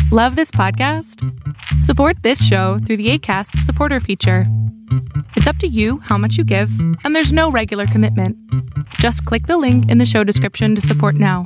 Love this podcast? Support this show through the Acast supporter feature. It's up to you how much you give, and there's no regular commitment. Just click the link in the show description to support now.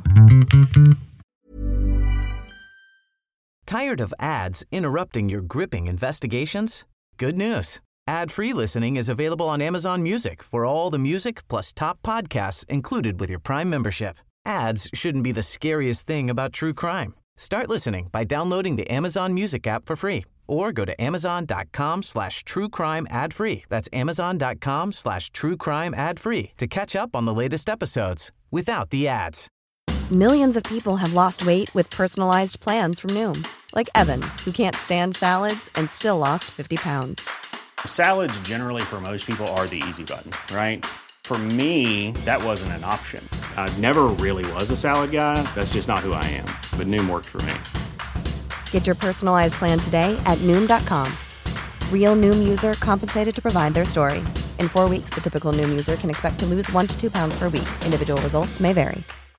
Tired of ads interrupting your gripping investigations? Good news. Ad-free listening is available on Amazon Music for all the music plus top podcasts included with your Prime membership. Ads shouldn't be the scariest thing about true crime. Start listening by downloading the Amazon Music app for free or go to amazon.com/truecrime ad-free. That's amazon.com/truecrime ad-free to catch up on the latest episodes without the ads. Millions of people have lost weight with personalized plans from Noom. Like Evan, who can't stand salads and still lost 50 pounds. Salads generally for most people are the easy button, right? For me, that wasn't an option. I never really was a salad guy. That's just not who I am. But Noom worked for me. Get your personalized plan today at Noom.com. Real Noom user compensated to provide their story. In 4 weeks, the typical Noom user can expect to lose 1 to 2 pounds per week. Individual results may vary.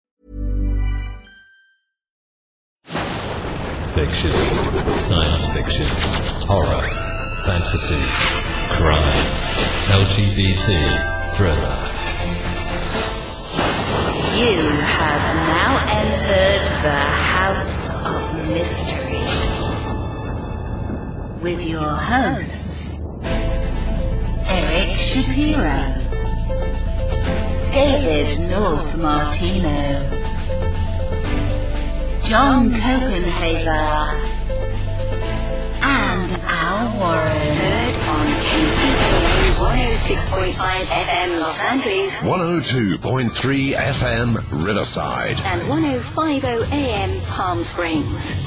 Fiction, science fiction, horror, fantasy, crime, LGBT, thriller. You have now entered the House of Mystery with your hosts, Eric Shapiro, David North Martino, John Copenhaver, and Al Warren. Heard on KCAA 106.5 FM Los Angeles, 102.3 FM Riverside, and 105.0 AM Palm Springs.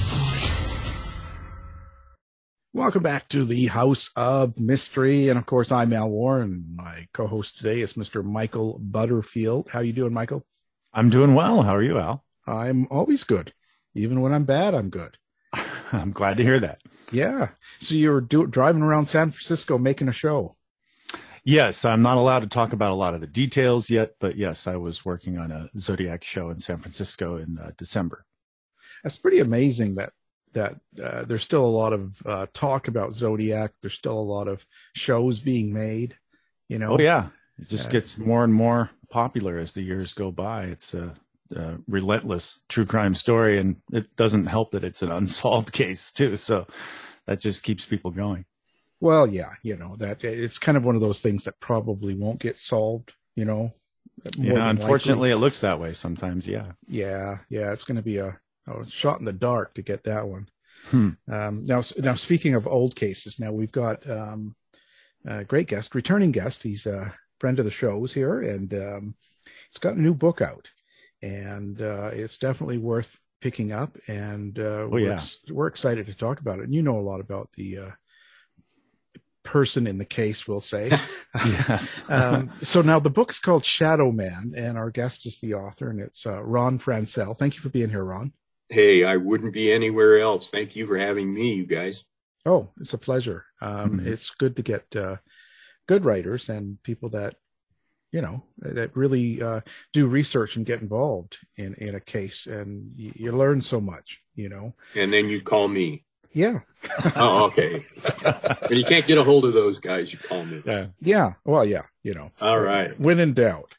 Welcome back to the House of Mystery, and of course I'm Al Warren. My co-host today is Mr. Michael Butterfield. How you doing, Michael? I'm doing well. How are you, Al? I'm always good. Even when I'm bad, I'm good. I'm glad to hear that. Yeah. So you were driving around San Francisco making a show. Yes, I'm not allowed to talk about a lot of the details yet, but yes, I was working on a Zodiac show in San Francisco in December. That's pretty amazing that there's still a lot of talk about Zodiac. There's still a lot of shows being made, you know. Oh, yeah. It just gets more and more popular as the years go by. It's a relentless true crime story, and it doesn't help that it's an unsolved case too. So that just keeps people going. Well, yeah, you know, that it's kind of one of those things that probably won't get solved, you know. Yeah, unfortunately, it looks that way sometimes. Yeah. Yeah. It's going to be a shot in the dark to get that one. Now, speaking of old cases, now we've got a great guest, returning guest. He's a friend of the show's here, and he's got a new book out. And it's definitely worth picking up, and we're excited to talk about it. And you know a lot about the person in the case, we'll say. Yes. So now the book's called Shadow Man, and our guest is the author, and it's Ron Franscell. Thank you for being here, Ron. Hey, I wouldn't be anywhere else. Thank you for having me, you guys. Oh, it's a pleasure. It's good to get good writers and people that, you know, that really do research and get involved in a case, and you learn so much, you know. And then you call me. Yeah. Oh, okay. When you can't get a hold of those guys, you call me. Yeah. Well, yeah, you know. All right. When in doubt.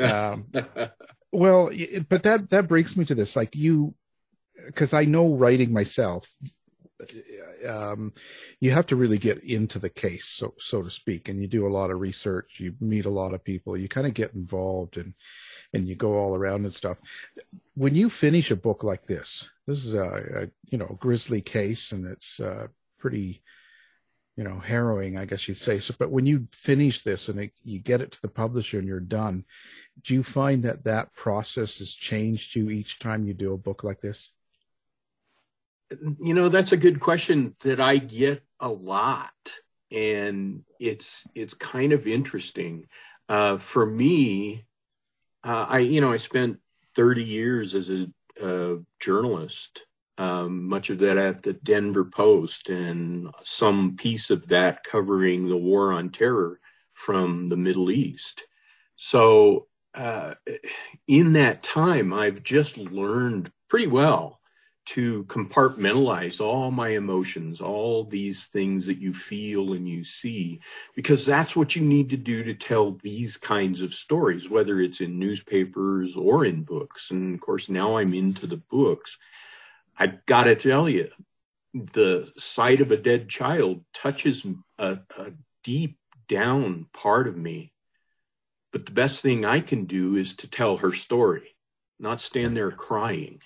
Well, but that brings me to this, like because I know writing myself, you have to really get into the case, so to speak, and you do a lot of research, you meet a lot of people, you kind of get involved, and you go all around and stuff. When you finish a book like this is a grisly case, and it's pretty, harrowing, I guess you'd say. So, but when you finish this and you get it to the publisher and you're done, do you find that process has changed you each time you do a book like this? That's a good question that I get a lot, and it's kind of interesting. For me, I spent 30 years as a journalist, much of that at the Denver Post, and some piece of that covering the War on Terror from the Middle East. So in that time, I've just learned pretty well to compartmentalize all my emotions, all these things that you feel and you see, because that's what you need to do to tell these kinds of stories, whether it's in newspapers or in books. And of course, now I'm into the books. I've got to tell you, the sight of a dead child touches a deep down part of me. But the best thing I can do is to tell her story, not stand there crying.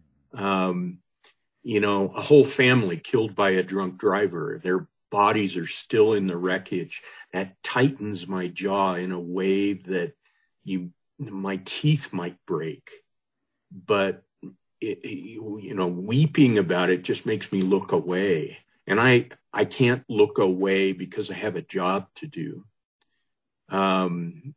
A whole family killed by a drunk driver. Their bodies are still in the wreckage. That tightens my jaw in a way that my teeth might break. But, weeping about it just makes me look away. And I can't look away because I have a job to do. I'm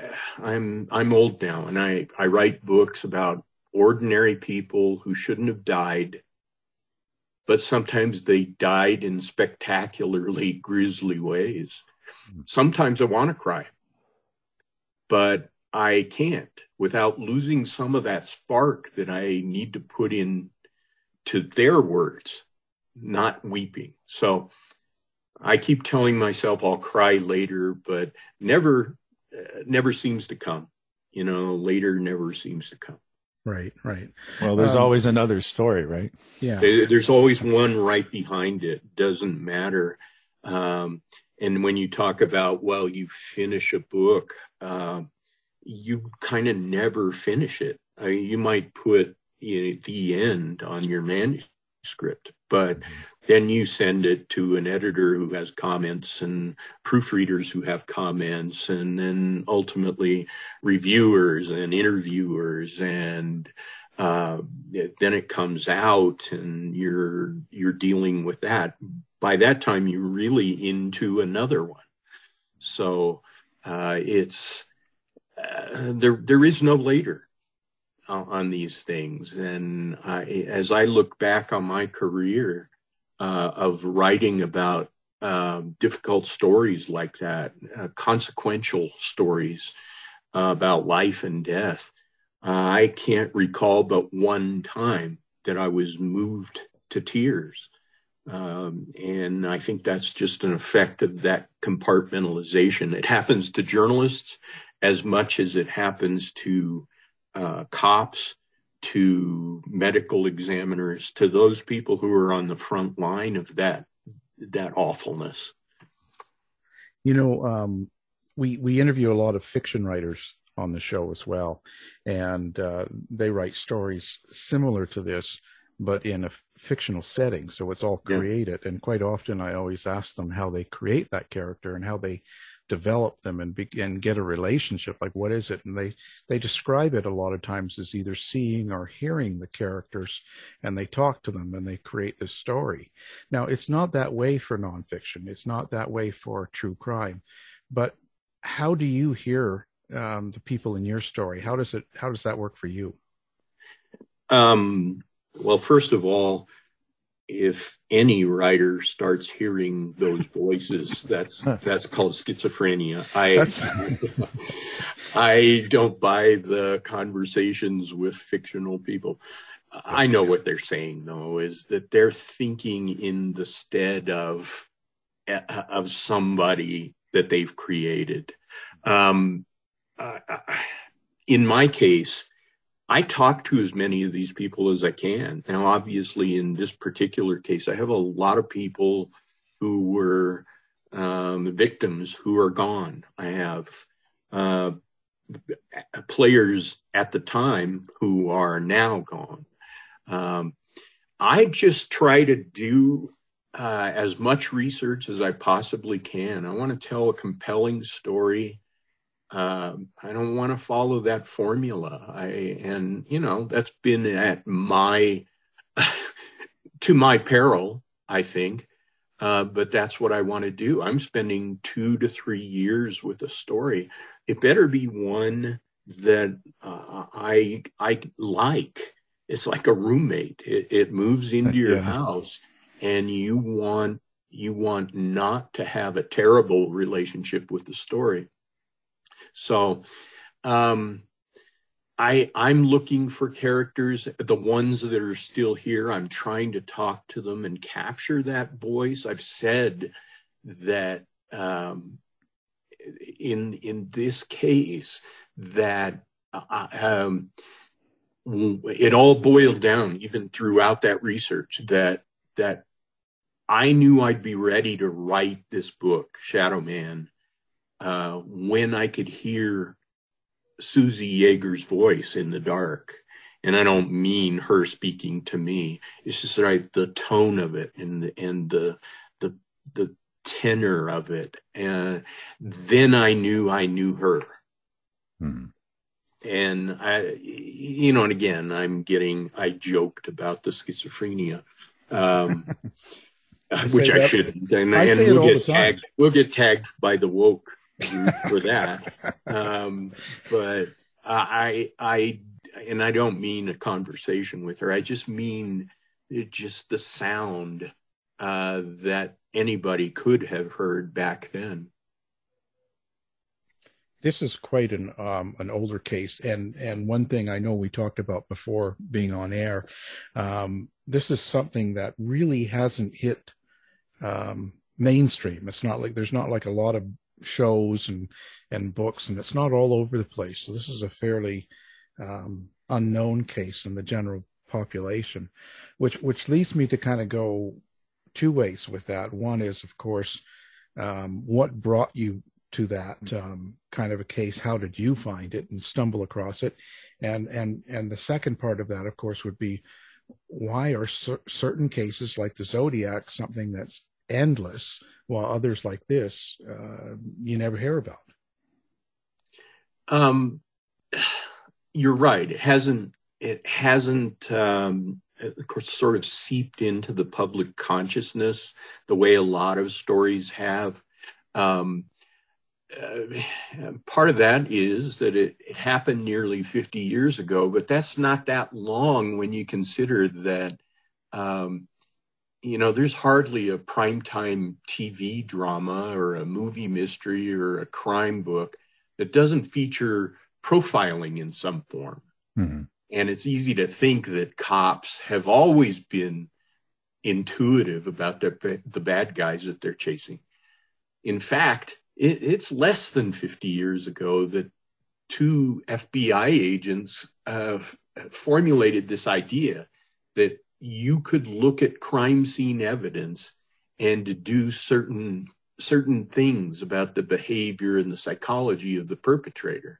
old now, and I write books about ordinary people who shouldn't have died, but sometimes they died in spectacularly grisly ways. Sometimes I want to cry, but I can't without losing some of that spark that I need to put in to their words, not weeping. So I keep telling myself I'll cry later, but never seems to come. Later never seems to come. Right. Well, there's always another story, right? Yeah. There's always one right behind it. Doesn't matter. And when you talk about, you finish a book, you kind of never finish it. You might put the end on your manuscript, but then you send it to an editor who has comments and proofreaders who have comments, and then ultimately reviewers and interviewers, and then it comes out and you're dealing with that. By that time, you're really into another one. So it's there is no later on these things. And as I look back on my career of writing about difficult stories like that, consequential stories about life and death, I can't recall but one time that I was moved to tears. And I think that's just an effect of that compartmentalization. It happens to journalists as much as it happens to cops, to medical examiners, to those people who are on the front line of that awfulness. We interview a lot of fiction writers on the show as well, and they write stories similar to this, but in a fictional setting. So it's all created. Yeah. And quite often I always ask them how they create that character and how they develop them and get a relationship. Like, what is it? And they describe it a lot of times as either seeing or hearing the characters, and they talk to them and they create this story. Now, it's not that way for nonfiction. It's not that way for true crime. But how do you hear the people in your story? How does that work for you? Well, first of all, if any writer starts hearing those voices, that's called schizophrenia. I don't buy the conversations with fictional people. I know what they're saying, though, is that they're thinking in the stead of somebody that they've created. In my case, I talk to as many of these people as I can. Now, obviously, in this particular case, I have a lot of people who were victims who are gone. I have players at the time who are now gone. I just try to do as much research as I possibly can. I want to tell a compelling story. I don't want to follow that formula. That's been at to my peril, I think. But that's what I want to do. I'm spending 2 to 3 years with a story. It better be one that I like. It's like a roommate. It moves into your house, and you want not to have a terrible relationship with the story. So, I'm looking for characters, the ones that are still here. I'm trying to talk to them and capture that voice. I've said that in this case that it all boiled down, even throughout that research, that I knew I'd be ready to write this book, Shadow Man, when I could hear Susie Yeager's voice in the dark. And I don't mean her speaking to me. It's just like the tone of it and the tenor of it. And then I knew her. Hmm. And and again, I joked about the schizophrenia, which I shouldn't. And we'll get tagged by the woke for that. But I don't mean a conversation with her. I just mean just the sound that anybody could have heard back then. This is quite an older case, and one thing I know we talked about before being on air, this is something that really hasn't hit mainstream. It's not like there's not like a lot of shows and books, and it's not all over the place. So this is a fairly unknown case in the general population, which leads me to kind of go two ways with that. One is, of course, what brought you to that kind of a case? How did you find it and stumble across it? And the second part of that, of course, would be, why are certain cases like the Zodiac something that's endless, while others like this you never hear about? You're right. It hasn't of course sort of seeped into the public consciousness the way a lot of stories have. Part of that is that it happened nearly 50 years ago, but that's not that long when you consider that, there's hardly a primetime TV drama or a movie mystery or a crime book that doesn't feature profiling in some form. Mm-hmm. And it's easy to think that cops have always been intuitive about the bad guys that they're chasing. In fact, it's less than 50 years ago that two FBI agents formulated this idea that you could look at crime scene evidence and do certain things about the behavior and the psychology of the perpetrator.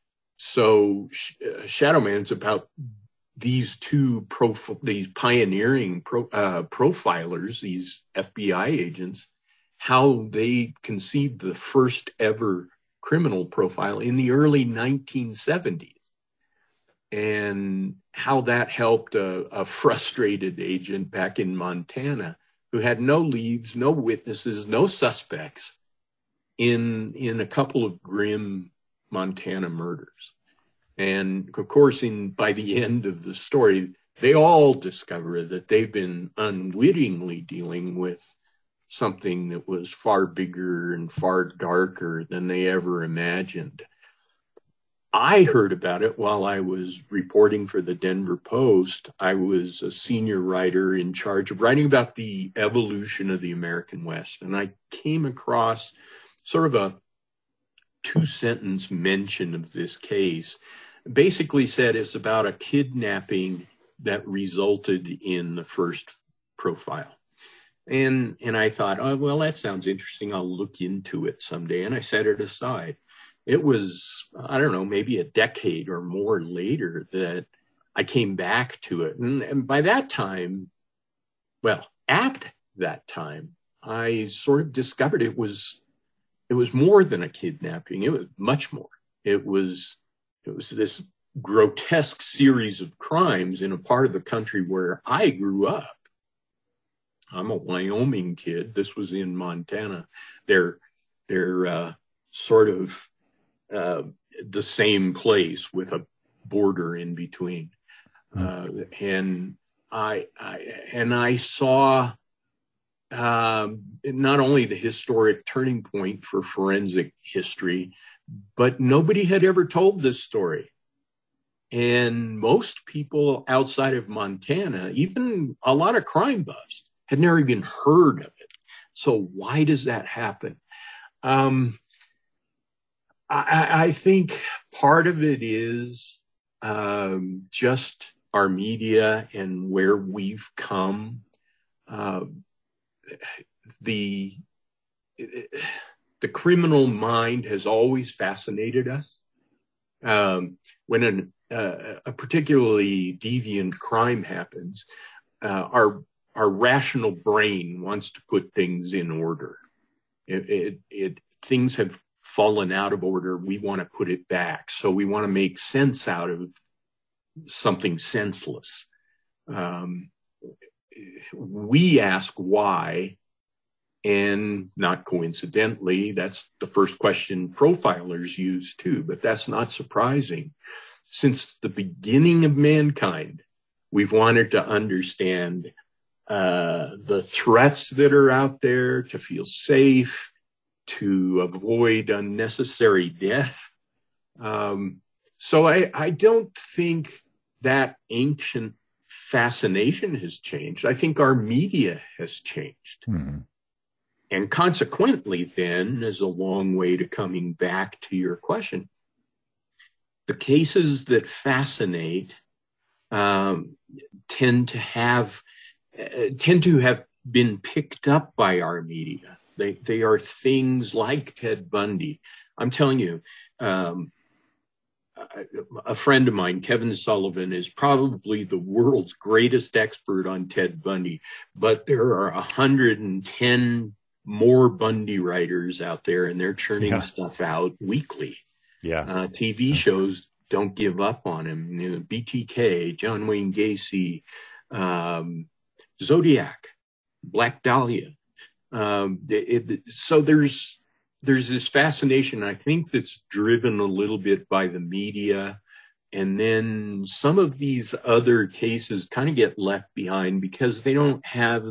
So Shadow Man's about these two these pioneering profilers, these FBI agents, how they conceived the first ever criminal profile in the early 1970s, and how that helped a frustrated agent back in Montana who had no leads, no witnesses, no suspects in a couple of grim Montana murders. And of course, by the end of the story, they all discover that they've been unwittingly dealing with something that was far bigger and far darker than they ever imagined. I heard about it while I was reporting for the Denver Post. I was a senior writer in charge of writing about the evolution of the American West. And I came across sort of a 2-sentence mention of this case. Basically said it's about a kidnapping that resulted in the first profile. And I thought, oh, well, that sounds interesting. I'll look into it someday. And I set it aside. It was, I don't know, maybe a decade or more later that I came back to it. And by that time, well, at that time, I sort of discovered it was more than a kidnapping. It was much more. It was this grotesque series of crimes in a part of the country where I grew up. I'm a Wyoming kid. This was in Montana. They're sort of the same place with a border in between. And I saw not only the historic turning point for forensic history, but nobody had ever told this story. And most people outside of Montana, even a lot of crime buffs, had never even heard of it. So why does that happen? I think part of it is just our media and where we've come. The criminal mind has always fascinated us. When a particularly deviant crime happens, our rational brain wants to put things in order. Things have fallen out of order. We want to put it back. So we want to make sense out of something senseless. We ask why, and not coincidentally, that's the first question profilers use too, but that's not surprising. Since the beginning of mankind, we've wanted to understand the threats that are out there, to feel safe, to avoid unnecessary death. So I don't think that ancient fascination has changed. I think our media has changed. Mm-hmm. And consequently, then, is a long way to coming back to your question. The cases that fascinate tend to have been picked up by our media. They are things like Ted Bundy. I'm telling you, a friend of mine, Kevin Sullivan, is probably the world's greatest expert on Ted Bundy, but there are 110 more Bundy writers out there, and they're churning stuff out weekly. TV shows don't give up on him. You know, BTK, John Wayne Gacy, Zodiac, Black Dahlia. So there's this fascination, I think, that's driven a little bit by the media. And then some of these other cases kind of get left behind because they don't have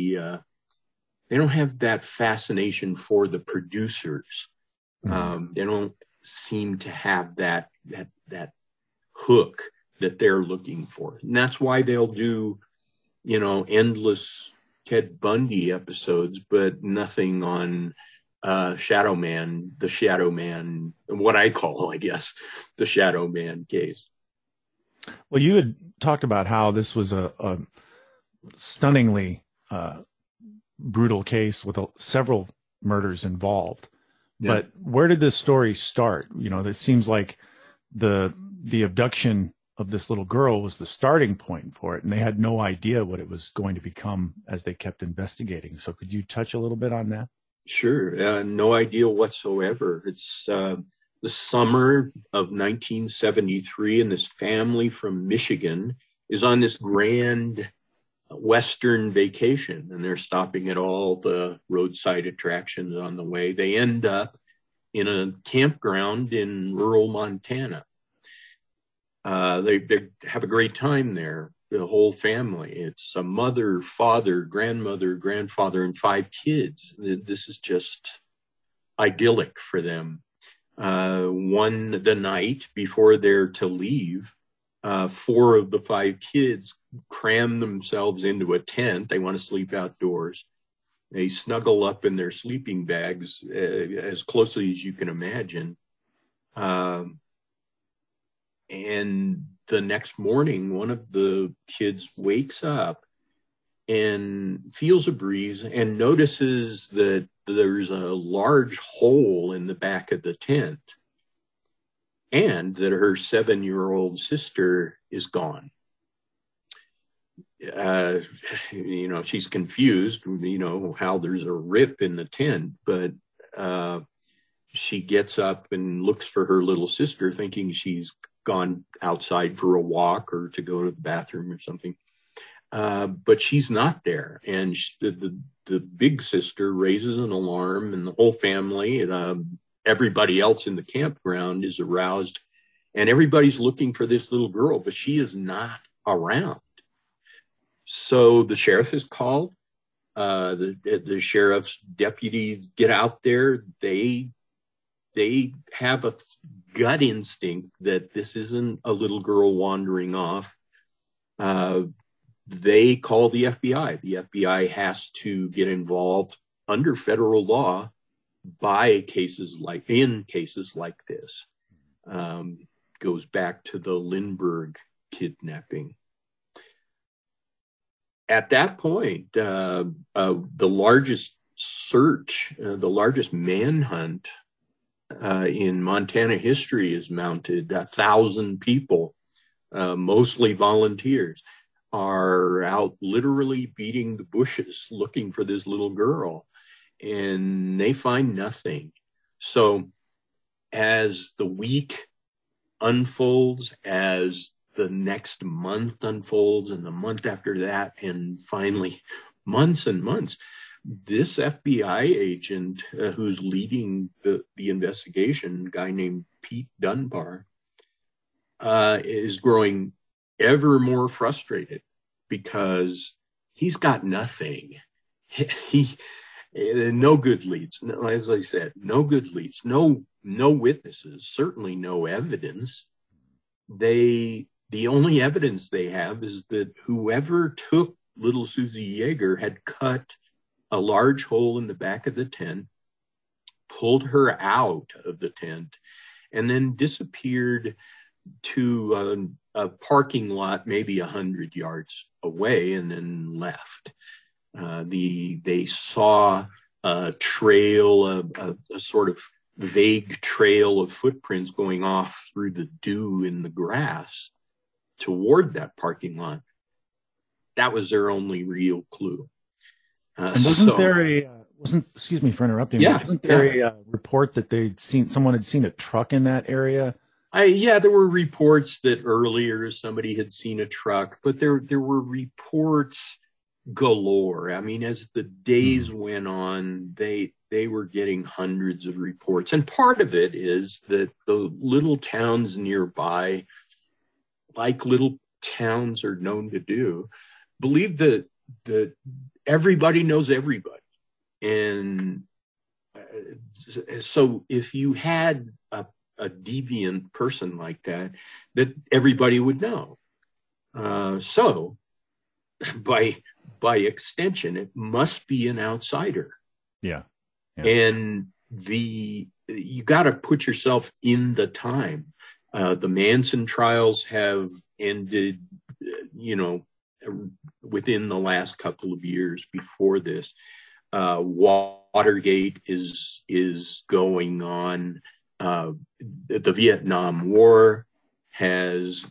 that fascination for the producers. They don't seem to have that hook that they're looking for. And that's why they'll do, endless Ted Bundy episodes, but nothing on Shadow Man, what I call, I guess, the Shadow Man case. Well, you had talked about how this was a stunningly brutal case with several murders involved. Yeah. But where did this story start? It seems like the abduction of this little girl was the starting point for it, and they had no idea what it was going to become as they kept investigating. So could you touch a little bit on that? Sure. No idea whatsoever. It's the summer of 1973, and this family from Michigan is on this grand Western vacation, and they're stopping at all the roadside attractions on the way. They end up in a campground in rural Montana. They have a great time there, the whole family. It's a mother, father, grandmother, grandfather, and 5 kids. This is just idyllic for them. The night before they're to leave, 4 of the 5 kids cram themselves into a tent. They want to sleep outdoors. They snuggle up in their sleeping bags as closely as you can imagine. And the next morning, one of the kids wakes up and feels a breeze and notices that there's a large hole in the back of the tent, and that her 7-year-old sister is gone. She's confused, how there's a rip in the tent, but she gets up and looks for her little sister, thinking she's gone outside for a walk or to go to the bathroom or something. But she's not there. And the big sister raises an alarm, and the whole family, everybody else in the campground is aroused, and everybody's looking for this little girl, but she is not around. So the sheriff is called. The sheriff's deputies get out there. They have a gut instinct that this isn't a little girl wandering off. They call the FBI. The FBI has to get involved under federal law in cases like this. Goes back to the Lindbergh kidnapping. At that point, the largest search, the largest manhunt in Montana history is mounted. 1,000 people, mostly volunteers, are out literally beating the bushes looking for this little girl, and they find nothing. So as the week unfolds, as the next month unfolds, and the month after that, and finally months and months, this FBI agent who's leading the investigation, a guy named Pete Dunbar, is growing ever more frustrated because he's got nothing. He no good leads. As I said, no good leads, no witnesses, certainly no evidence. The only evidence they have is that whoever took little Susie Yeager had cut a large hole in the back of the tent, pulled her out of the tent, and then disappeared to a parking lot maybe 100 yards away, and then left. They saw a trail, a sort of vague trail of footprints going off through the dew in the grass toward that parking lot. That was their only real clue. And excuse me for interrupting. Yeah, wasn't there a report that someone had seen a truck in that area? There were reports that earlier somebody had seen a truck, but there were reports galore. I mean, as the days went on, they were getting hundreds of reports. And part of it is that the little towns nearby, like little towns are known to do, believe that everybody knows everybody. And so if you had a deviant person like that everybody would know. So by extension, it must be an outsider. Yeah. And you got to put yourself in the time. The Manson trials have ended, within the last couple of years before this. Watergate is going on. The Vietnam War has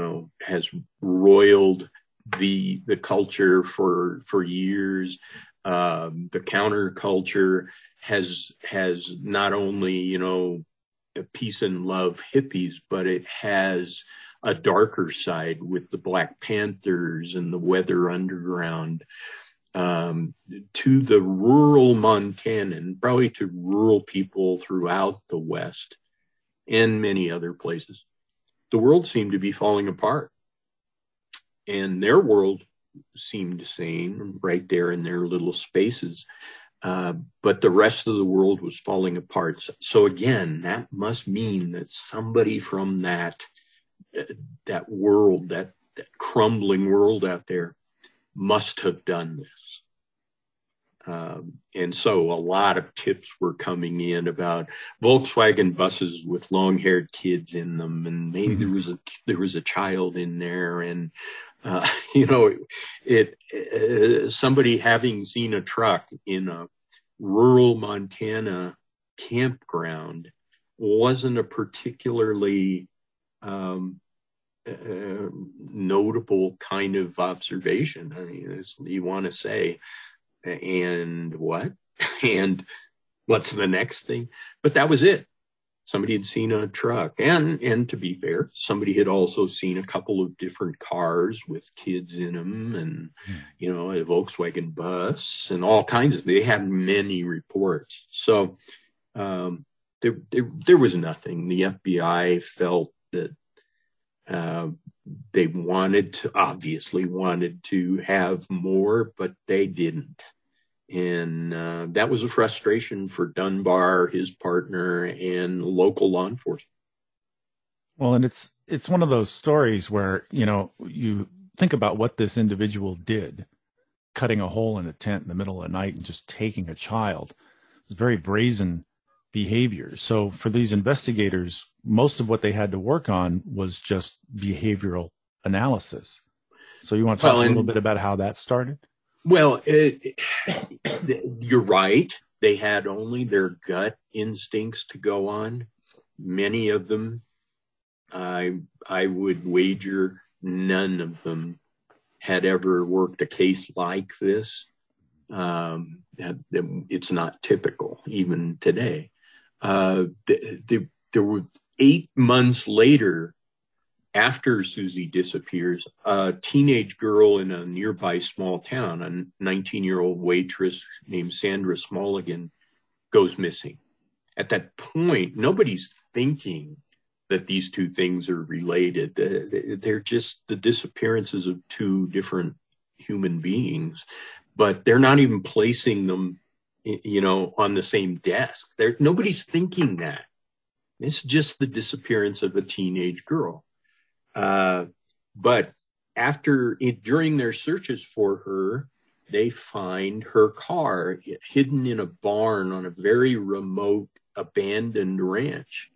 roiled the culture for years. The counterculture has not only peace and love hippies, but it has a darker side with the Black Panthers and the Weather Underground. To the rural Montanan, probably to rural people throughout the West and many other places, the world seemed to be falling apart. And their world seemed sane right there in their little spaces. But the rest of the world was falling apart. So again, that must mean that somebody from that world, that crumbling world out there, must have done this. And so a lot of tips were coming in about Volkswagen buses with long-haired kids in them, and maybe there was a child in there, and somebody having seen a truck in a rural Montana campground wasn't a particularly notable kind of observation. I mean, you want to say, and what? And what's the next thing? But that was it. Somebody had seen a truck. And to be fair, somebody had also seen a couple of different cars with kids in them, and, a Volkswagen bus and all kinds of, they had many reports. So, there was nothing. The FBI felt that, they obviously wanted to have more, but they didn't. And that was a frustration for Dunbar, his partner, and local law enforcement. Well, and it's one of those stories where, you think about what this individual did, cutting a hole in a tent in the middle of the night and just taking a child. It's very brazen behavior. So for these investigators, most of what they had to work on was just behavioral analysis. So you want to talk a little bit about how that started? Well, you're right. They had only their gut instincts to go on. Many of them, I would wager none of them had ever worked a case like this. It's not typical even today. There were 8 months later, after Susie disappears, a teenage girl in a nearby small town, a 19-year-old waitress named Sandra Smulligan, goes missing. At that point, nobody's thinking that these two things are related. They're just the disappearances of two different human beings, but they're not even placing them, on the same desk. Nobody's thinking that. It's just the disappearance of a teenage girl. But during their searches for her, they find her car hidden in a barn on a very remote, abandoned ranch.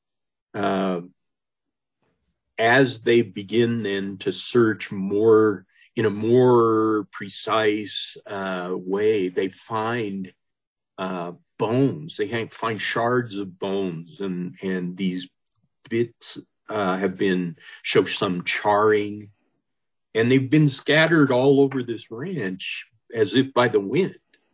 As they begin then to search more in a more precise way, they find bones. They find shards of bones, and these bits show some charring, and they've been scattered all over this ranch as if by the wind.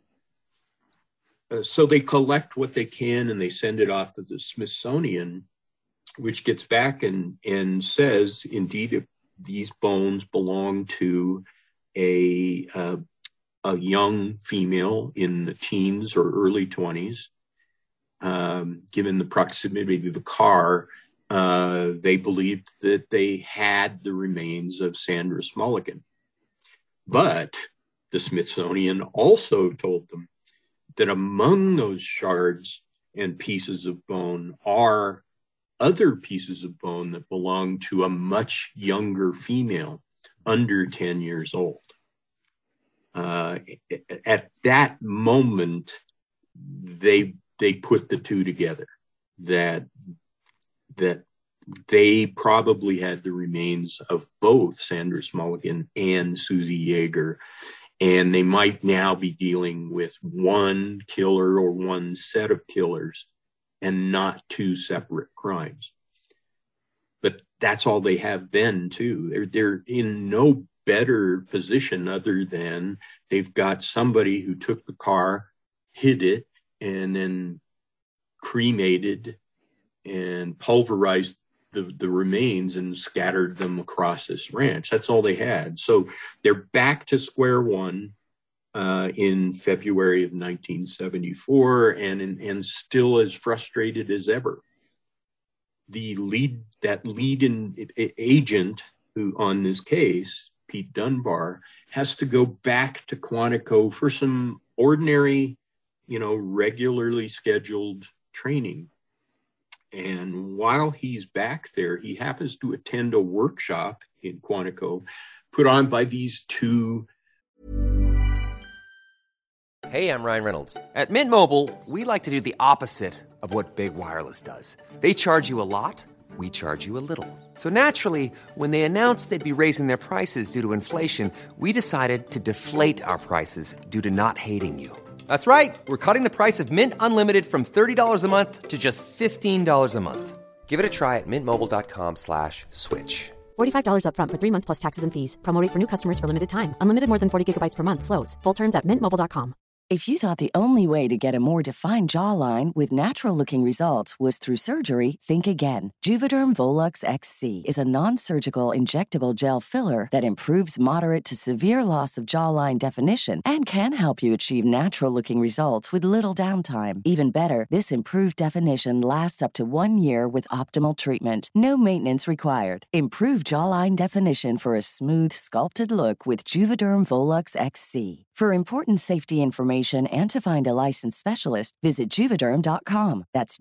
So they collect what they can and they send it off to the Smithsonian, which gets back and says, indeed, if these bones belong to a young female in the teens or early 20s, given the proximity to the car, they believed that they had the remains of Sandra Smulligan. But the Smithsonian also told them that among those shards and pieces of bone are other pieces of bone that belong to a much younger female, under 10 years old. At that moment, they put the two together, that they probably had the remains of both Sandra Smulligan and Susie Yeager, and they might now be dealing with one killer or one set of killers and not two separate crimes. But that's all they have then, too. They're in no better position other than they've got somebody who took the car, hid it, and then cremated and pulverized the remains and scattered them across this ranch. That's all they had. So they're back to square one in February of 1974, and still as frustrated as ever. The lead agent who on this case, Pete Dunbar, has to go back to Quantico for some ordinary, regularly scheduled training. And while he's back there, he happens to attend a workshop in Quantico put on by these two. Hey, I'm Ryan Reynolds. At Mint Mobile, we like to do the opposite of what Big Wireless does. They charge you a lot, we charge you a little. So naturally, when they announced they'd be raising their prices due to inflation, we decided to deflate our prices due to not hating you. That's right. We're cutting the price of Mint Unlimited from $30 a month to just $15 a month. Give it a try at mintmobile.com/switch. $45 up front for 3 months plus taxes and fees. Promo rate for new customers for limited time. Unlimited more than 40 gigabytes per month. Slows full terms at mintmobile.com. If you thought the only way to get a more defined jawline with natural-looking results was through surgery, think again. Juvederm Volux XC is a non-surgical injectable gel filler that improves moderate to severe loss of jawline definition and can help you achieve natural-looking results with little downtime. Even better, this improved definition lasts up to 1 year with optimal treatment. No maintenance required. Improve jawline definition for a smooth, sculpted look with Juvederm Volux XC. For important safety information and to find a licensed specialist, visit Juvederm.com. That's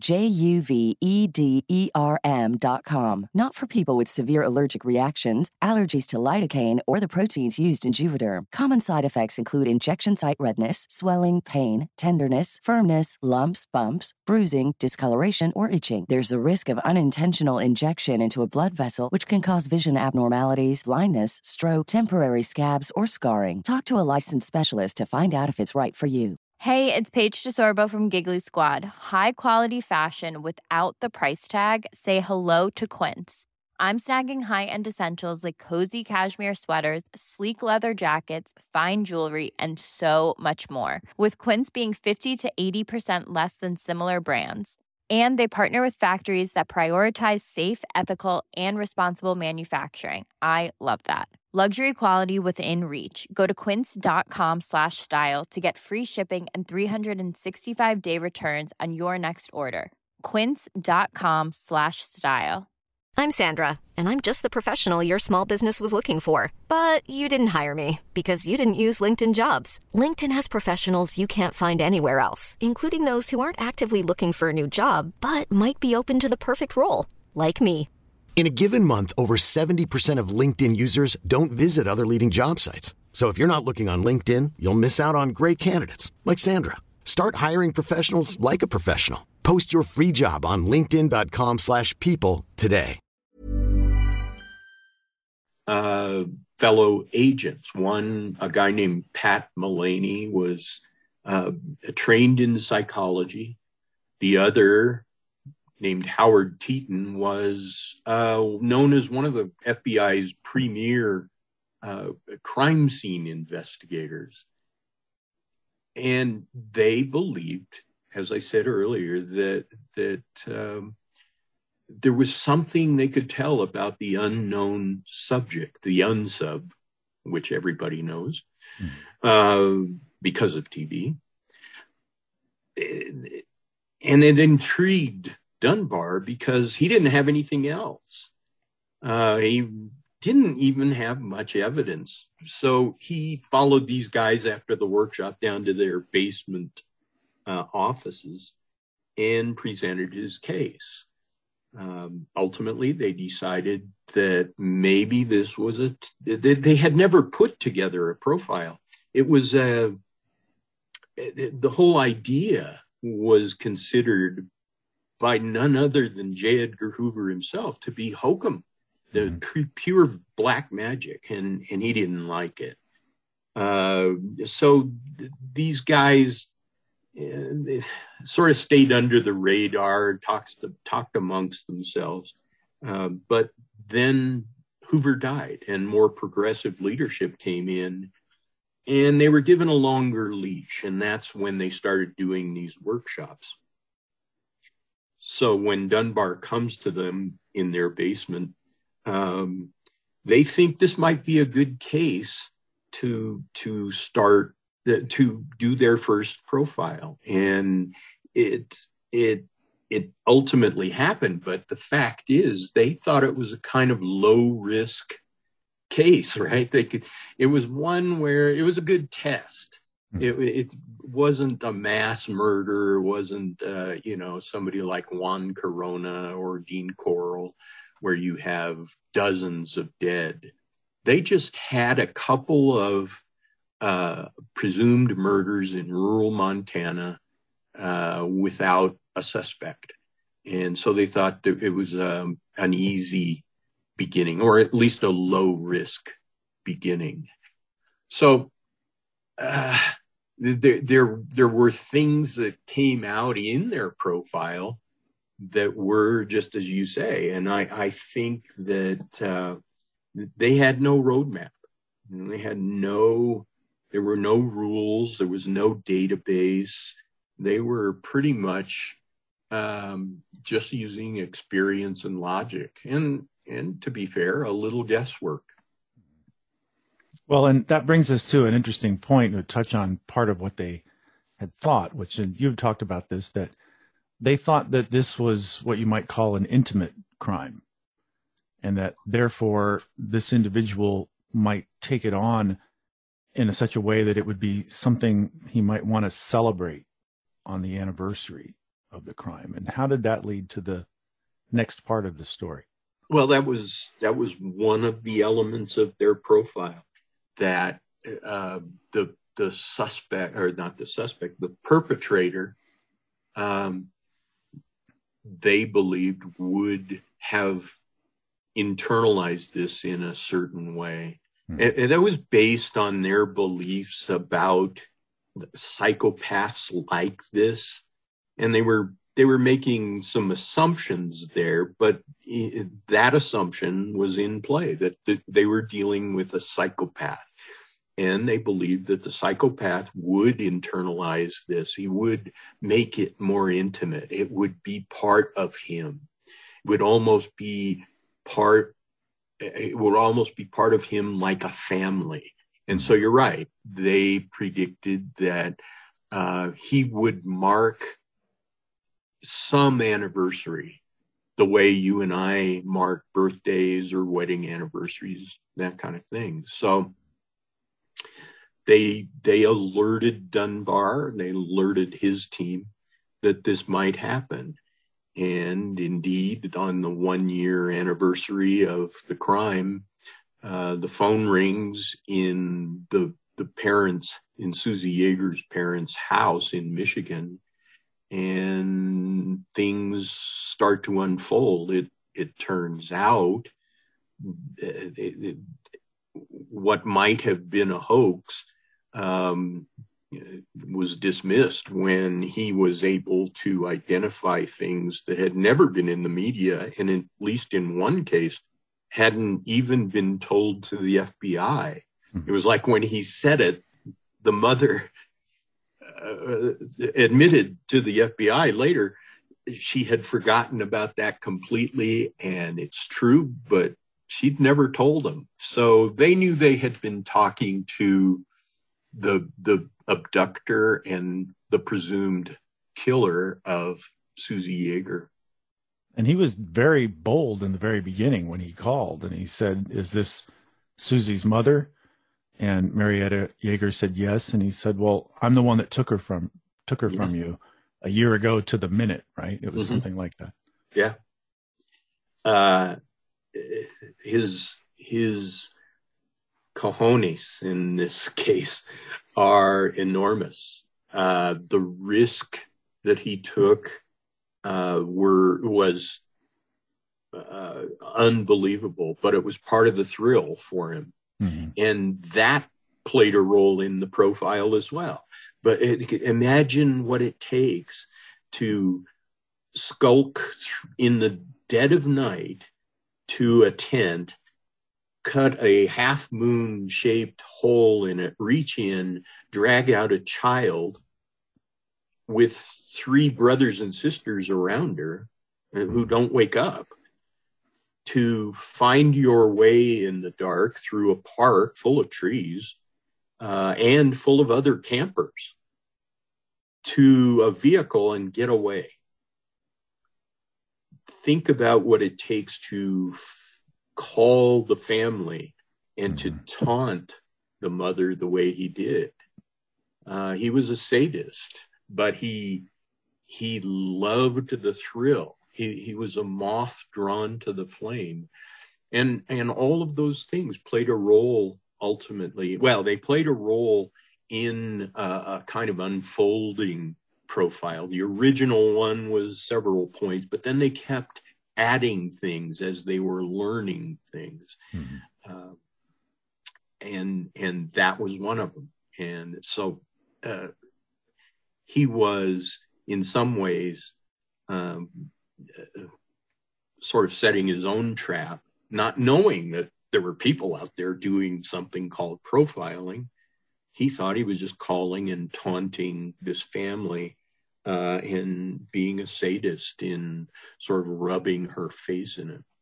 JUVEDERM.com. Not for people with severe allergic reactions, allergies to lidocaine, or the proteins used in Juvederm. Common side effects include injection site redness, swelling, pain, tenderness, firmness, lumps, bumps, bruising, discoloration, or itching. There's a risk of unintentional injection into a blood vessel, which can cause vision abnormalities, blindness, stroke, temporary scabs, or scarring. Talk to a licensed specialist to find out if it's right for you. Hey, it's Paige DeSorbo from Giggly Squad. High quality fashion without the price tag. Say hello to Quince. I'm snagging high-end essentials like cozy cashmere sweaters, sleek leather jackets, fine jewelry, and so much more. With Quince being 50 to 80% less than similar brands. And they partner with factories that prioritize safe, ethical, and responsible manufacturing. I love that. Luxury quality within reach. Go to quince.com/style to get free shipping and 365-day returns on your next order. Quince.com/style. I'm Sandra, and I'm just the professional your small business was looking for. But you didn't hire me because you didn't use LinkedIn Jobs. LinkedIn has professionals you can't find anywhere else, including those who aren't actively looking for a new job, but might be open to the perfect role, like me. In a given month, over 70% of LinkedIn users don't visit other leading job sites. So if you're not looking on LinkedIn, you'll miss out on great candidates like Sandra. Start hiring professionals like a professional. Post your free job on linkedin.com/people today. Fellow agents. A guy named Pat Mullaney was trained in psychology. The other, named Howard Teeton, was known as one of the FBI's premier crime scene investigators. And they believed, as I said earlier, that there was something they could tell about the unknown subject, the unsub, which everybody knows because of TV. And it intrigued Dunbar because he didn't have anything else. He didn't even have much evidence. So he followed these guys after the workshop down to their basement offices and presented his case. Ultimately, they decided that maybe this was they had never put together a profile. It was the whole idea was considered by none other than J. Edgar Hoover himself to be hokum, the pure black magic, and he didn't like it. So these guys they sort of stayed under the radar, talked amongst themselves. But then Hoover died and more progressive leadership came in and they were given a longer leash. And that's when they started doing these workshops. So when Dunbar comes to them in their basement, they think this might be a good case to start to do their first profile. And it ultimately happened. But the fact is they thought it was a kind of low risk case, right? It was one where it was a good test. It wasn't a mass murder. It wasn't, somebody like Juan Corona or Dean Coral, where you have dozens of dead. They just had a couple of presumed murders in rural Montana without a suspect. And so they thought that it was an easy beginning, or at least a low risk beginning. So there were things that came out in their profile that were just as you say. And I think that they had no roadmap. There were no rules. There was no database. They were pretty much just using experience and logic, and to be fair, a little guesswork. Well, and that brings us to an interesting point to touch on part of what they had thought, which, and you've talked about this, that they thought that this was what you might call an intimate crime, and that therefore this individual might take it on in such a way that it would be something he might want to celebrate on the anniversary of the crime. And how did that lead to the next part of the story? Well, that was one of the elements of their profile, that the suspect, or not the suspect, the perpetrator, they believed would have internalized this in a certain way. And that was based on their beliefs about psychopaths like this. And they were making some assumptions there, but that assumption was in play, that they were dealing with a psychopath. And they believed that the psychopath would internalize this. He would make it more intimate. It would be part of him. It would almost be part of him, like a family. And so you're right. They predicted that he would mark some anniversary the way you and I mark birthdays or wedding anniversaries, that kind of thing. So they alerted Dunbar, and they alerted his team that this might happen. And indeed, on the 1-year anniversary of the crime, the phone rings in the parents, in Susie Yeager's parents' house in Michigan, and things start to unfold. It turns out what might have been a hoax was dismissed when he was able to identify things that had never been in the media, and at least in one case hadn't even been told to the FBI. It was like when he said it, the mother admitted to the FBI later she had forgotten about that completely, and it's true, but she'd never told them. So they knew they had been talking to the abductor and the presumed killer of Susie Yeager. And he was very bold in the very beginning when he called, and he said, "Is this Susie's mother?" And Marietta Yeager said yes, and he said, "Well, I'm the one that took her from you a year ago to the minute," right? It was something like that. Yeah. His cojones in this case are enormous. The risk that he took was unbelievable, but it was part of the thrill for him. And that played a role in the profile as well. But imagine what it takes to skulk in the dead of night to a tent, cut a half moon shaped hole in it, reach in, drag out a child with 3 brothers and sisters around her who don't wake up, to find your way in the dark through a park full of trees and full of other campers to a vehicle and get away. Think about what it takes to call the family and to taunt the mother the way he did. He was a sadist, but he loved the thrill. He was a moth drawn to the flame. And all of those things played a role ultimately. Well, they played a role in a kind of unfolding profile. The original one was several points, but then they kept adding things as they were learning things. And that was one of them. And so he was in some ways sort of setting his own trap, not knowing that there were people out there doing something called profiling. He thought he was just calling and taunting this family and being a sadist in sort of rubbing her face in it.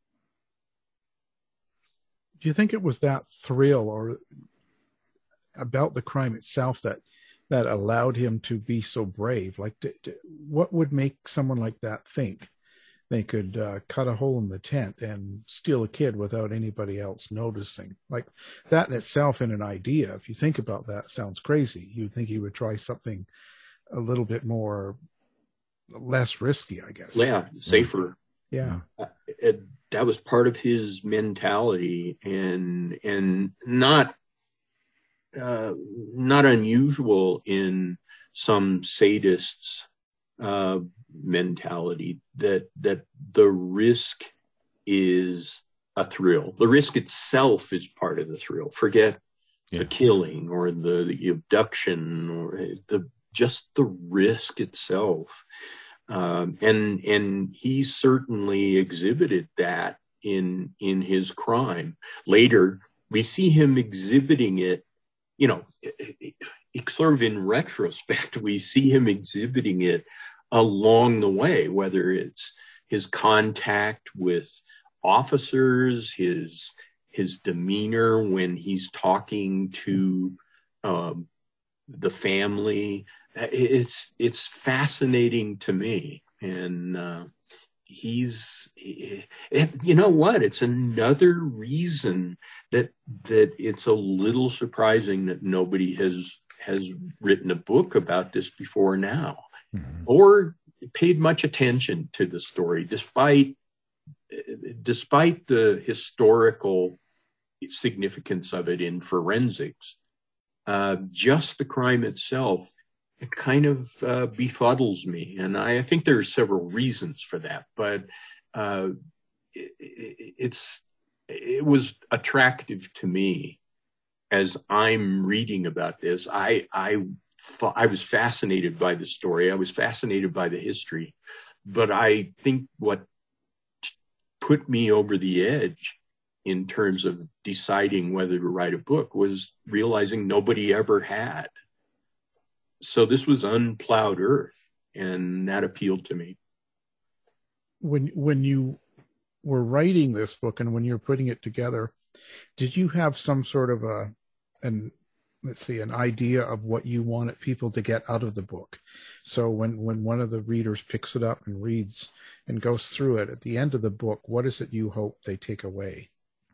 Do you think it was that thrill or about the crime itself that allowed him to be so brave? Like, what would make someone like that think they could cut a hole in the tent and steal a kid without anybody else noticing. Like that in itself, in an idea, if you think about that, sounds crazy. You'd think he would try something a little bit more less risky, I guess. Yeah, safer. Yeah. That was part of his mentality, and not unusual in some sadists' mentality, that the risk is a thrill. The risk itself is part of the thrill. Forget the killing or the abduction or just the risk itself. And he certainly exhibited that in his crime. Later, we see him exhibiting it, sort of in retrospect, we see him exhibiting it along the way, whether it's his contact with officers, his demeanor when he's talking to the family. It's fascinating to me, and you know what? It's another reason that it's a little surprising that nobody has written a book about this before now, or paid much attention to the story, despite the historical significance of it in forensics. Just the crime itself, it kind of befuddles me. And I think there are several reasons for that, but it was attractive to me as I'm reading about this. I was fascinated by the story. I was fascinated by the history, but I think what put me over the edge in terms of deciding whether to write a book was realizing nobody ever had. So this was unplowed earth, and that appealed to me. When you were writing this book and when you were putting it together, did you have some sort of an idea of what you wanted people to get out of the book? So when one of the readers picks it up and reads and goes through it, at the end of the book, what is it you hope they take away?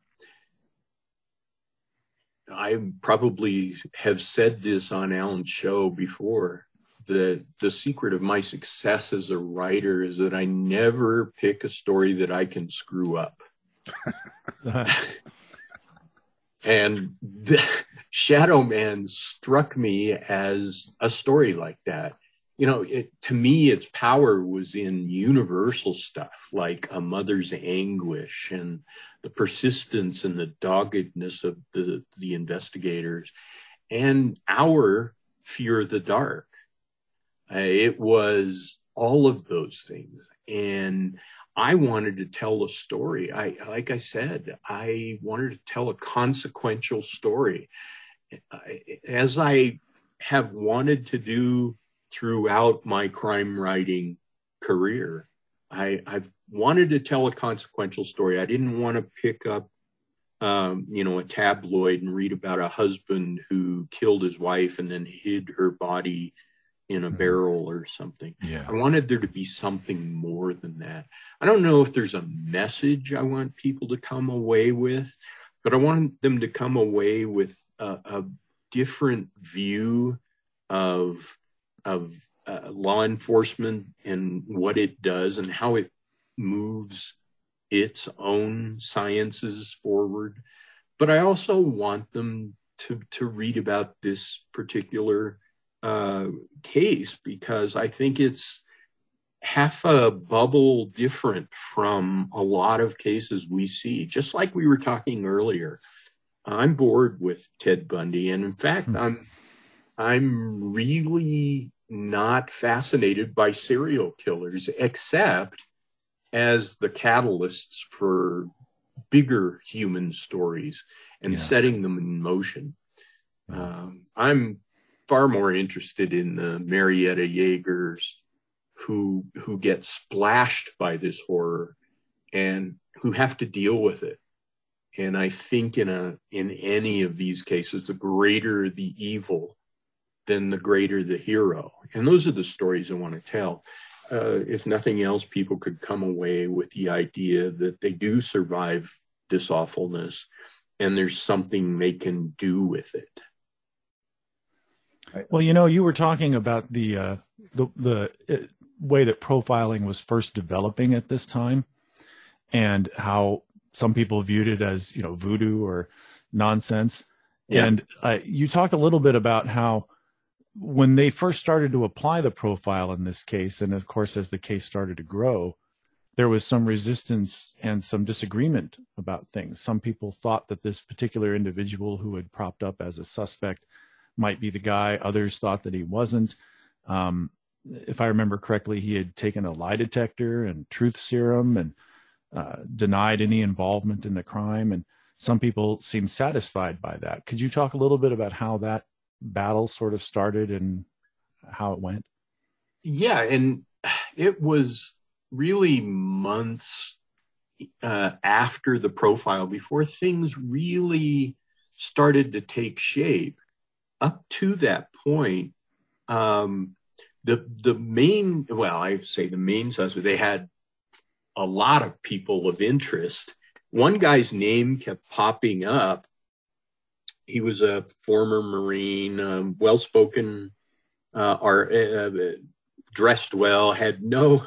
I probably have said this on Alan's show before. The secret of my success as a writer is that I never pick a story that I can screw up. And Shadow Man struck me as a story like that. To me, its power was in universal stuff like a mother's anguish and the persistence and the doggedness of the investigators, and our fear of the dark. It was all of those things. And I wanted to tell a story. Like I said, I wanted to tell a consequential story, as I have wanted to do throughout my crime writing career. I've wanted to tell a consequential story. I didn't want to pick up, a tabloid and read about a husband who killed his wife and then hid her body in a barrel or something. Yeah. I wanted there to be something more than that. I don't know if there's a message I want people to come away with, but I want them to come away with a different view of law enforcement and what it does and how it moves its own sciences forward. But I also want them to read about this particular case, because I think it's half a bubble different from a lot of cases we see. Just like we were talking earlier, I'm bored with Ted Bundy, and in fact, I'm really not fascinated by serial killers, except as the catalysts for bigger human stories and setting them in motion. I'm far more interested in the Marietta Yeagers who get splashed by this horror and who have to deal with it. And I think in any of these cases, the greater the evil, then the greater the hero. And those are the stories I want to tell. if nothing else, people could come away with the idea that they do survive this awfulness and there's something they can do with it. Well, you were talking about the way that profiling was first developing at this time, and how some people viewed it as, voodoo or nonsense. Yeah. And you talked a little bit about how when they first started to apply the profile in this case, and of course, as the case started to grow, there was some resistance and some disagreement about things. Some people thought that this particular individual who had propped up as a suspect might be the guy. Others thought that he wasn't. If I remember correctly, he had taken a lie detector and truth serum and denied any involvement in the crime. And some people seemed satisfied by that. Could you talk a little bit about how that battle sort of started and how it went? Yeah, and it was really months after the profile before things really started to take shape. Up to that point, the main suspect, they had a lot of people of interest. One guy's name kept popping up. He was a former Marine, well-spoken, dressed well, had no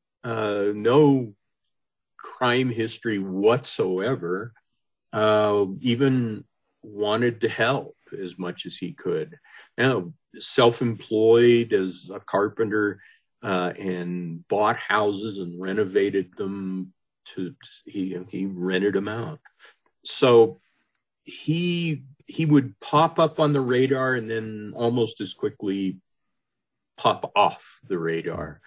crime history whatsoever, even wanted to help as much as he could. Now, self-employed as a carpenter, and bought houses and renovated them he rented them out. So he would pop up on the radar and then almost as quickly pop off the radar.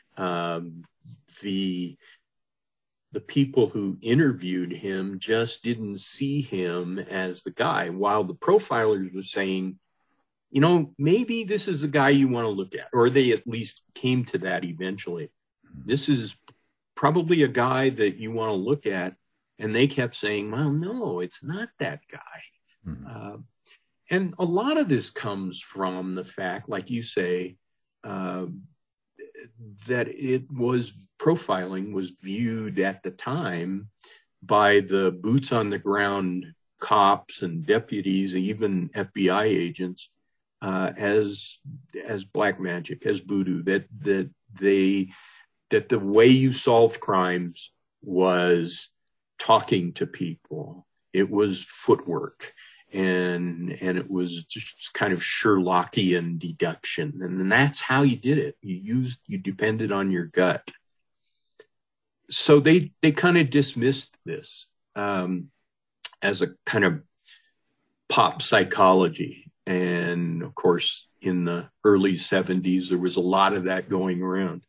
The people who interviewed him just didn't see him as the guy, while the profilers were saying, maybe this is the guy you want to look at, or they at least came to that eventually. This is probably a guy that you want to look at. And they kept saying, well, no, it's not that guy. Mm-hmm. And a lot of this comes from the fact, like you say, that profiling was viewed at the time by the boots on the ground cops and deputies, even FBI agents, as black magic, as voodoo, that the way you solved crimes was talking to people. It was footwork, and it was just kind of Sherlockian deduction. And that's how you did it. You depended on your gut. So they kind of dismissed this as a kind of pop psychology. And of course, in the early 70s, there was a lot of that going around.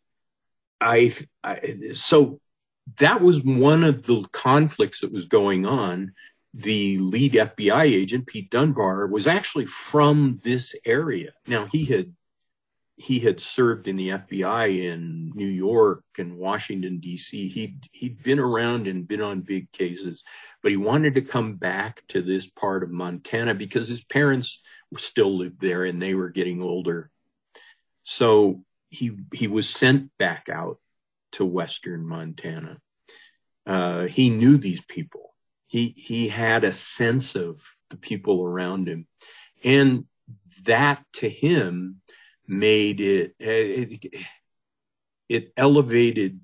So that was one of the conflicts that was going on. The lead FBI agent, Pete Dunbar, was actually from this area. Now, he had served in the FBI in New York and Washington, D.C. He'd been around and been on big cases, but he wanted to come back to this part of Montana because his parents still lived there and they were getting older. So he was sent back out to Western Montana. He knew these people. He had a sense of the people around him, and that to him made it elevated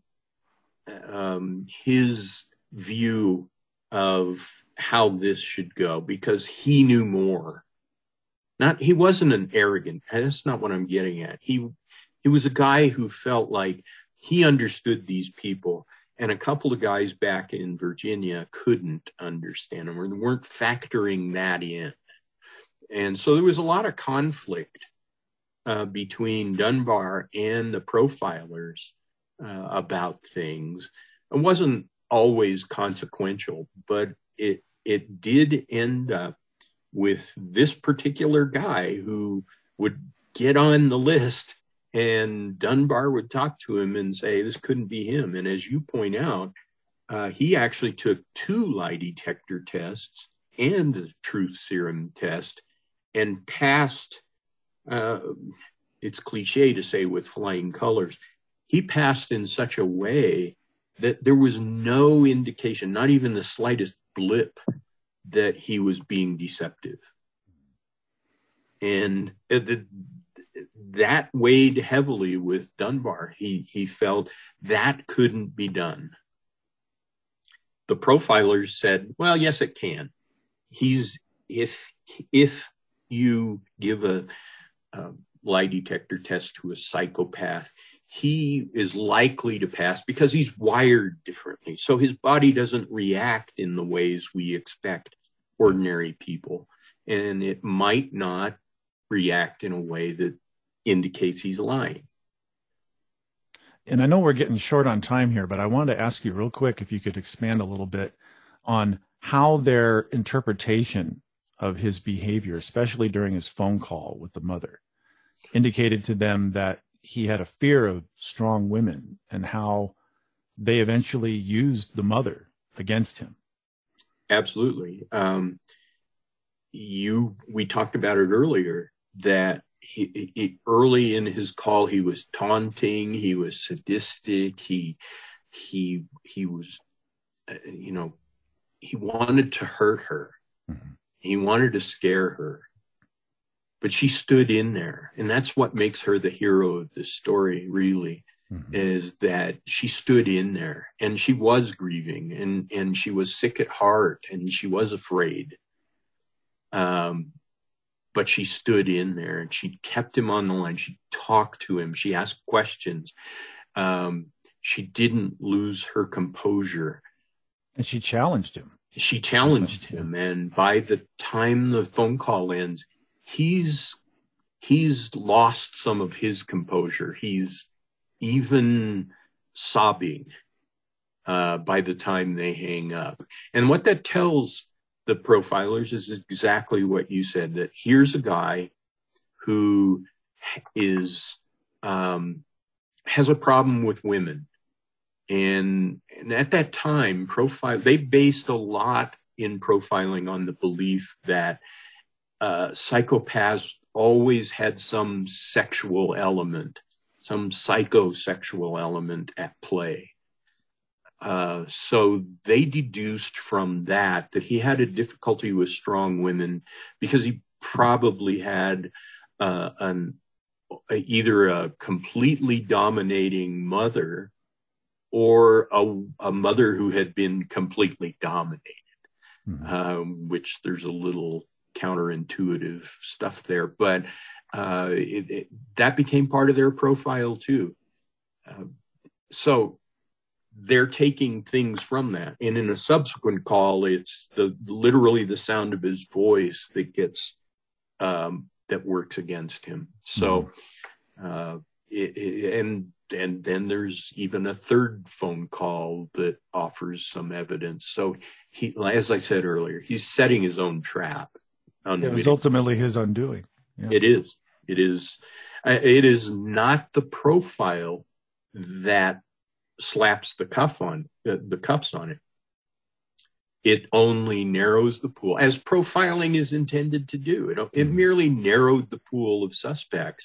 his view of how this should go, because he knew more. He wasn't an arrogant. That's not what I'm getting at. He was a guy who felt like he understood these people, and a couple of guys back in Virginia couldn't understand them or weren't factoring that in. And so there was a lot of conflict between Dunbar and the profilers about things. It wasn't always consequential, but it did end up with this particular guy who would get on the list, and Dunbar would talk to him and say, this couldn't be him. And as you point out, he actually took 2 lie detector tests and a truth serum test and passed, it's cliche to say with flying colors, he passed in such a way that there was no indication, not even the slightest blip, that he was being deceptive. And that weighed heavily with Dunbar. He felt that couldn't be done. The profilers said, well, yes, it can. If you give a lie detector test to a psychopath, he is likely to pass because he's wired differently. So his body doesn't react in the ways we expect ordinary people. And it might not react in a way that indicates he's lying. And I know we're getting short on time here, but I wanted to ask you real quick if you could expand a little bit on how their interpretation of his behavior, especially during his phone call with the mother, indicated to them that he had a fear of strong women, and how they eventually used the mother against him. Absolutely. We talked about it earlier, that he early in his call, he was taunting, he was sadistic, he was, he wanted to hurt her. Mm-hmm. He wanted to scare her, but she stood in there. And that's what makes her the hero of this story, really, mm-hmm. is that she stood in there, and she was grieving, and she was sick at heart, and she was afraid. But she stood in there, and she kept him on the line. She talked to him. She asked questions. She didn't lose her composure. And she challenged him. She challenged him. And by the time the phone call ends, he's lost some of his composure. He's even sobbing by the time they hang up. And what that tells the profilers is exactly what you said, that here's a guy who is has a problem with women. And at that time, they based a lot in profiling on the belief that psychopaths always had some sexual element, some psychosexual element at play. So they deduced from that he had a difficulty with strong women because he probably had either a completely dominating mother or a mother who had been completely dominated, mm-hmm. Which there's a little counterintuitive stuff there, but that became part of their profile too. So they're taking things from that. And in a subsequent call, it's literally the sound of his voice that gets, that works against him. So, and then there's even a third phone call that offers some evidence. So he, as I said earlier, he's setting his own trap. It was ultimately his undoing. Yeah. It is. It is not the profile that slaps the cuffs on it. It only narrows the pool, as profiling is intended to do. It merely narrowed the pool of suspects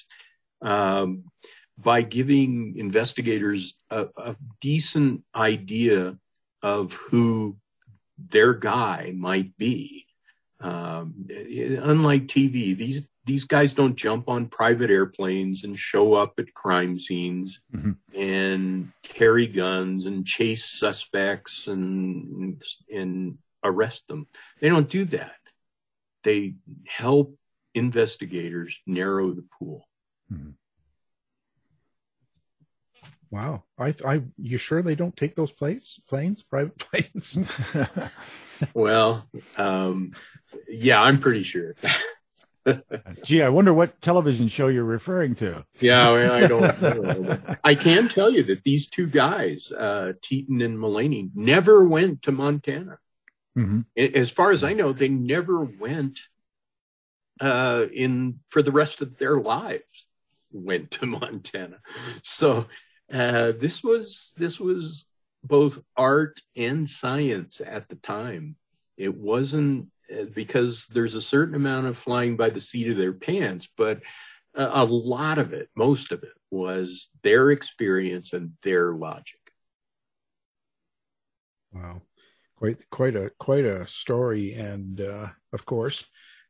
by giving investigators a decent idea of who their guy might be. Unlike TV, these guys don't jump on private airplanes and show up at crime scenes, mm-hmm. and carry guns and chase suspects and arrest them. They don't do that. They help investigators narrow the pool. Mm-hmm. Wow. You sure they don't take those private planes? Well, yeah, I'm pretty sure. Gee, I wonder what television show you're referring to. Yeah, I don't know. I can tell you that these two guys, Teton and Mullaney, never went to Montana. Mm-hmm. As far as I know, they never went for the rest of their lives, went to Montana. So this was both art and science at the time. It wasn't, because there's a certain amount of flying by the seat of their pants, but a lot of it, most of it, was their experience and their logic. Wow, quite a story, and of course,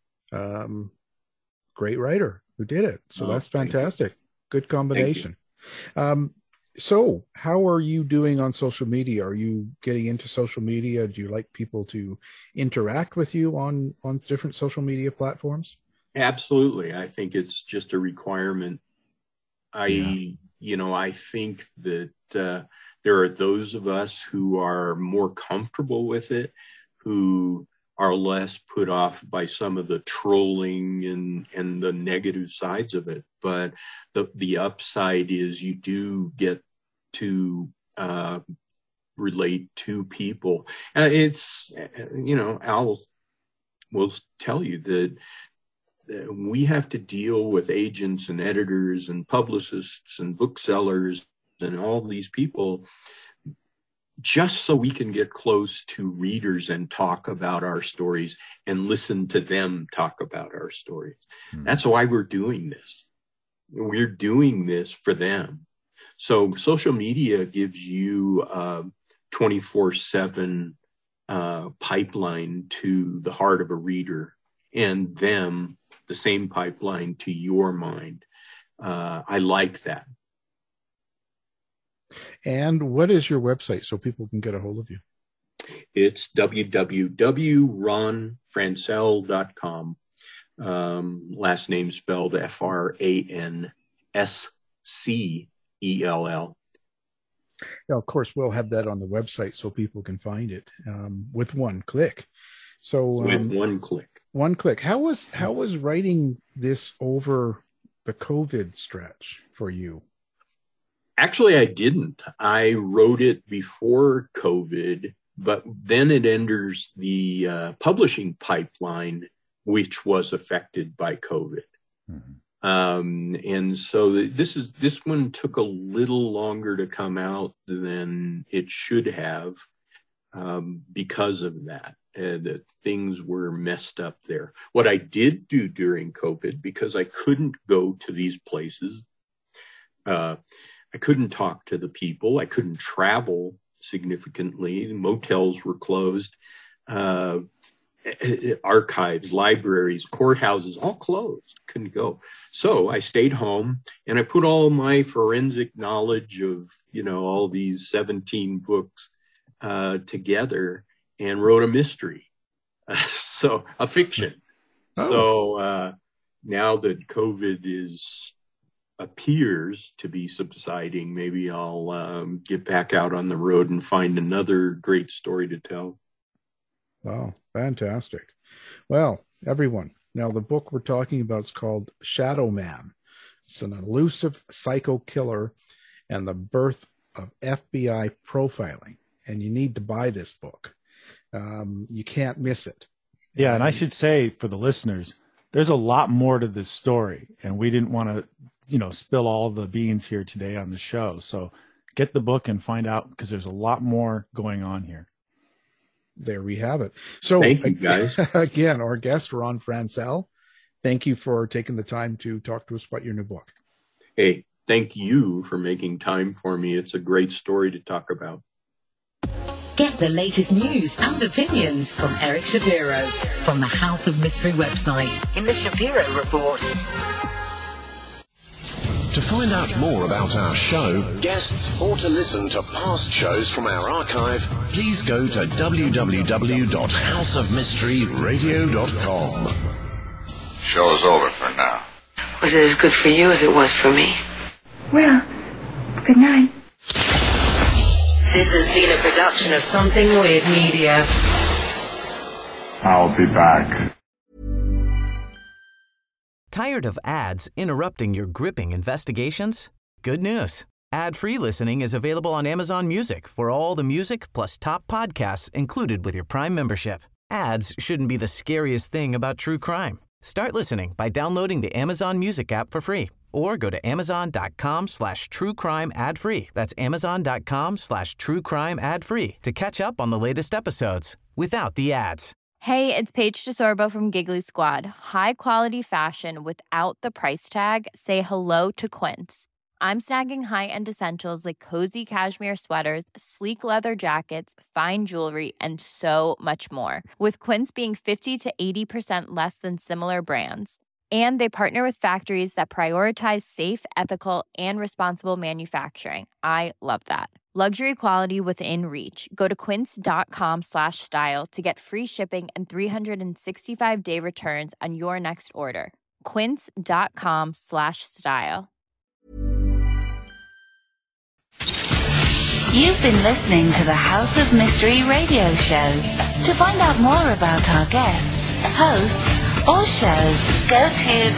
great writer who did it. So that's fantastic. Good combination. So how are you doing on social media? Are you getting into social media? Do you like people to interact with you on different social media platforms? Absolutely. I think it's just a requirement. I think that there are those of us who are more comfortable with it, who are less put off by some of the trolling and the negative sides of it. But the upside is you do get to relate to people. It's, Al will tell you that we have to deal with agents and editors and publicists and booksellers and all these people just so we can get close to readers and talk about our stories and listen to them talk about our stories. That's why we're doing this. We're doing this for them. So social media gives you a 24/7 pipeline to the heart of a reader, and them the same pipeline to your mind. I like that. And what is your website so people can get a hold of you? It's www.ronfrancell.com. Last name spelled Franscell. Now, of course, we'll have that on the website so people can find it with one click. So with one click. One click. How was writing this over the COVID stretch for you? Actually, I didn't. I wrote it before COVID, but then it enters the publishing pipeline, which was affected by COVID. And so this one took a little longer to come out than it should have because of that. And things were messed up there. What I did do during COVID, because I couldn't go to these places, I couldn't talk to the people. I couldn't travel significantly. The motels were closed. Archives, libraries, courthouses, all closed. Couldn't go. So I stayed home and I put all my forensic knowledge of, all these 17 books together and wrote a mystery. So a fiction. Oh. So now that COVID appears to be subsiding, maybe I'll get back out on the road and find another great story to tell. Wow, fantastic. Well, everyone, now the book we're talking about is called Shadow Man. It's an elusive psycho killer and the birth of FBI profiling. And you need to buy this book. You can't miss it. Yeah, and I should say for the listeners, there's a lot more to this story, and we didn't want to spill all the beans here today on the show. So get the book and find out, because there's a lot more going on here. There we have it. So thank you, guys. Again, our guest, Ron Francell, thank you for taking the time to talk to us about your new book. Hey, thank you for making time for me. It's a great story to talk about. Get the latest news and opinions from Eric Shapiro from the House of Mystery website in the Shapiro Report. To find out more about our show, guests, or to listen to past shows from our archive, please go to www.houseofmysteryradio.com. Show's over for now. Was it as good for you as it was for me? Well, good night. This has been a production of Something Weird Media. I'll be back. Tired of ads interrupting your gripping investigations? Good news. Ad-free listening is available on Amazon Music for all the music plus top podcasts included with your Prime membership. Ads shouldn't be the scariest thing about true crime. Start listening by downloading the Amazon Music app for free or go to amazon.com/truecrime ad-free. That's amazon.com/truecrime ad-free to catch up on the latest episodes without the ads. Hey, it's Paige DeSorbo from Giggly Squad. High quality fashion without the price tag. Say hello to Quince. I'm snagging high-end essentials like cozy cashmere sweaters, sleek leather jackets, fine jewelry, and so much more. With Quince being 50 to 80% less than similar brands. And they partner with factories that prioritize safe, ethical, and responsible manufacturing. I love that. Luxury quality within reach. Go to quince.com/style to get free shipping and 365-day returns on your next order. Quince.com/style. You've been listening to the House of Mystery radio show. To find out more about our guests, hosts, or shows, go to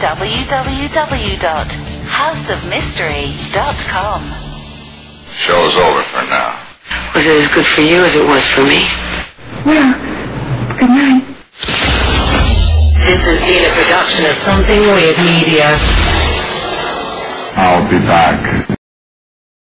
www.houseofmystery.com. Show's over for now. Was it as good for you as it was for me? Well, good night. This has been a production of Something Weird Media. I'll be back.